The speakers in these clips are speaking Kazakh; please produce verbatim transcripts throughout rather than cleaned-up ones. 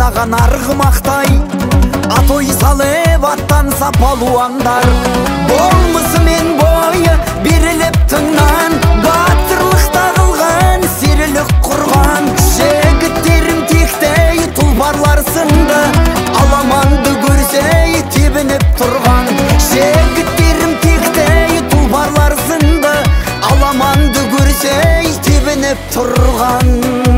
ойнаған арғымақтай, атой салып аттанса палуандар. Болмысымен бойы беріліп тыңнан, батырлық тағылған, серілік құрған. Жігіттерім тектей тұлпарлар сынды, аламанды көрсей тебініп тұрған. Жігіттерім тектей тұлпарлар сынды, аламанды көрсей тебініп тұрған.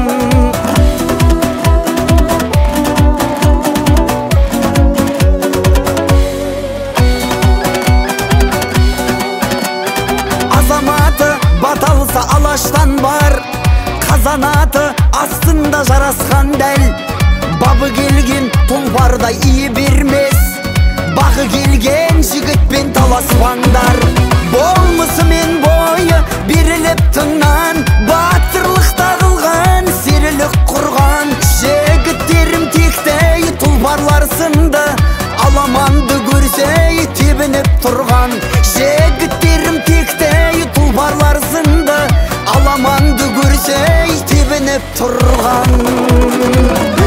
Азаматы баталса алаштан бар, қазанаты астында жарасқан дәл. Бабы келген тұлпардай ие бермес, бағы келген жігітпен таласпаңдар. Болмысымен бойы беріліп тыңнан, батырлық тағылған, серілік құрған. Жігіттерім тектей тұлпарлар сынды, аламанды көрсей тебініп тұрған. Жігіттерім тектей тұлпарлар сынды, аламанды көрсей тебініп тұрған.